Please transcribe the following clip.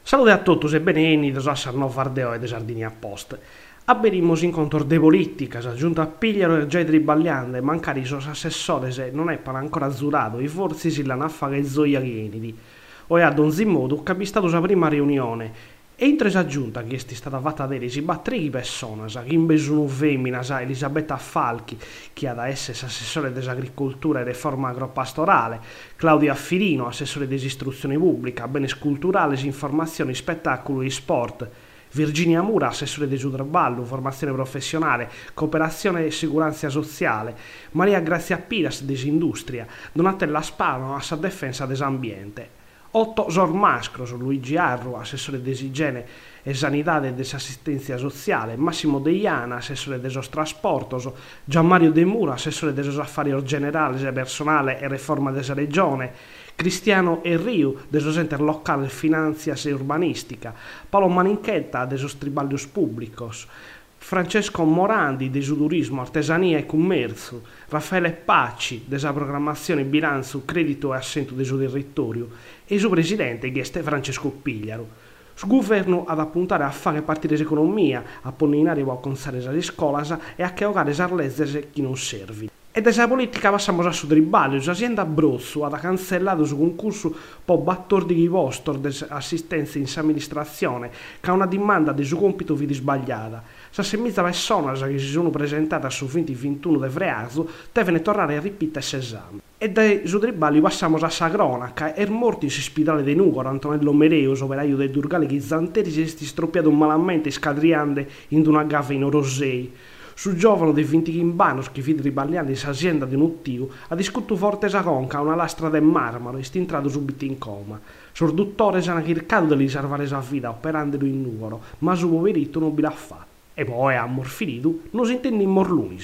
Salute a tutti e benvenuti a Sarno Fardeo e de Sardini a Post. Abbiamo incontro de politica, giunto a pigliare il già tribagliante, mancare i suoi assessori se non è per ancora azzurato, i forzi si l'hanno affaga e zoia chieniti. O è ad ogni modo che è stata la prima riunione. E in tre giunta che è stata fatta vedere si battere persone, che in sono femmina, Elisabetta Falchi, che ha da essere assessore dell'agricoltura e riforma agropastorale, Claudia Affirino, assessore dell'istruzione pubblica, beni culturali, informazioni, spettacolo e sport, Virginia Mura, assessore del traballo, formazione professionale, cooperazione e sicurezza sociale, Maria Grazia Piras, desindustria, Donatella Spano, a difesa dell'ambiente. 8 sormascros, Luigi Arru, assessore dell'igiene e sanità e dell'assistenza sociale, Massimo Deiana, assessore dei trasportos, Gianmario De Muro, assessore dei affari generali, personale e riforma della regione, Cristiano Enriu, dei enter locale, finanzias e urbanistica, Paolo Maninchetta, dei tribalios públicos, Francesco Morandi, de turismo, artesania e commercio, Raffaele Pacci, della programmazione, bilancio, credito e assento del territorio, e il suo presidente, che è Francesco Pigliaro. Il governo ad appuntare a fare partire l'economia, a ponere a consare le scuole e a chiogare le arlezze chi non serve. E dalla politica passiamo a su triballo, l'azienda Abruzzo ha cancellato su concorso per battor di vostro di assistenza in amministrazione che ha una domanda di suo compito vidi sbagliata. Se semmiza persone che si sono presentate su 2021 di freaso devono tornare a ripetere l'esame. E dai su triballi passiamo a Sagronaca e morto in ospedale di Nucoro Antonello Mereus, operaio del Durgale Ghizzanteri, si è stroppiato malamente scadriante in una gaffa in Orosei. Su giovane dei 20 anni che fidi ribaglianti in azienda di Nuttiu ha discusso forte sa conca una lastra del marmaro e stintrato subito in coma. Sul dottore si hanno cercato di salvare la vita operandolo in Nucoro, ma suo poveretto non vi l'ha fatto. E poi a morfinitu non si intende in morlunis.